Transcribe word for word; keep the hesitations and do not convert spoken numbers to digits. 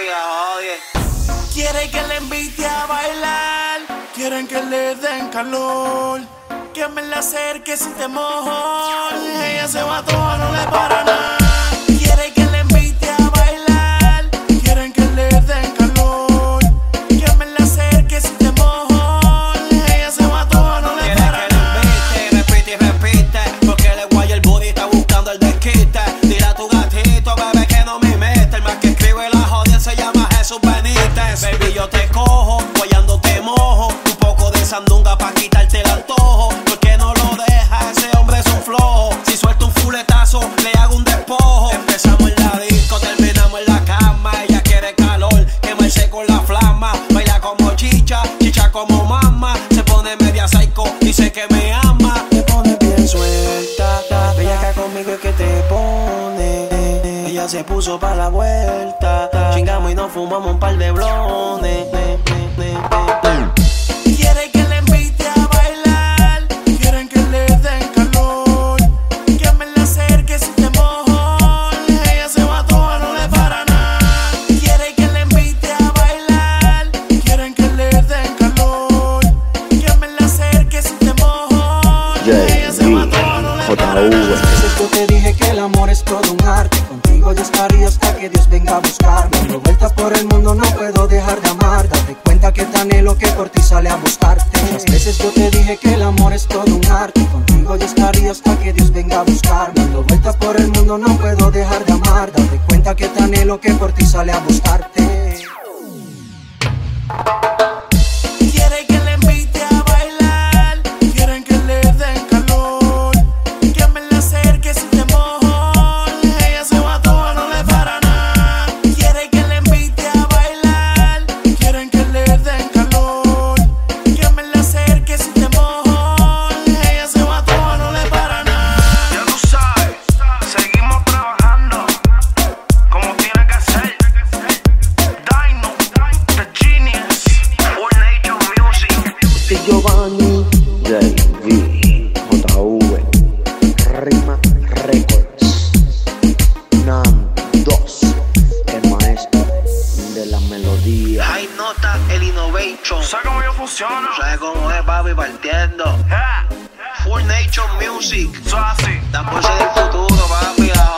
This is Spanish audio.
Quiere que le invite a bailar, quieren que le den calor, que me la acerque si te mojo. Ella se va toda, no le para nada. Quiere que le invite a bailar, quieren que le den calor, que me la acerque si te mojo. Ella se va toda, no le para nada. Quiere que le invite, repite y repite, porque le guay el booty está buscando el desquite. Dile a tu gatito, bebé, que no me mete. El más que escribe la jodia se llama Jesús Benítez. Baby, yo te cojo, guayando te mojo, un poco de sandunga pa' quitarte el antojo. Porque no lo deja, ese hombre es un flojo. Si suelta un fuletazo, le hago un despojo. Empezamos en la disco, terminamos en la cama. Ella quiere calor, quemarse con la flama. Baila como chicha, chicha como mamá. Se pone media psycho, dice que me ama. Te pone bien suelta, bella acá conmigo es que te pone. Ella se puso pa' la vuelta, chingamos y nos fumamos un par de blones. Quiere que le invite a bailar, quieren que le den calor, que me la acerque si te mojo. Ella se va toda, no le para nada. Quiere que le invite a bailar, quieren que le den calor, que me la acerque si te mojo. Ella se va toda, no le para nada. Yo te dije que el amor es todo un arte. Contigo yo estaría hasta que Dios venga a buscarme. Dando vueltas por el mundo no puedo dejar de amar. Date cuenta que te anhelo que por ti sale a buscarte. Muchas veces yo te dije que el amor es todo un arte. Contigo yo estaría hasta que Dios venga a buscarme. Dando vueltas por el mundo no puedo dejar de amar. Date cuenta que te anhelo que por ti sale a buscarte. Quiere que le invite a bailar, quieren que le den calor, que me la acerque si te mojo. Ella se va toda, no le para nada. Quiere que le invite a bailar, quieren que le den calor, que me la acerque si te mojo. Ella se va toda, no le para nada. Ya tú sabes, seguimos trabajando como tiene que ser. Dino, The Genius, Four Nation Music. Y Giovanni, J V, J V, Rima Records, Nam dos, el maestro de la melodía. High Nota, el Innovation. ¿Sabes cómo yo funciono? ¿Sabes cómo es, papi? Partiendo. Yeah. Full Nation Music. Eso es así. La fuerza del futuro, papi. La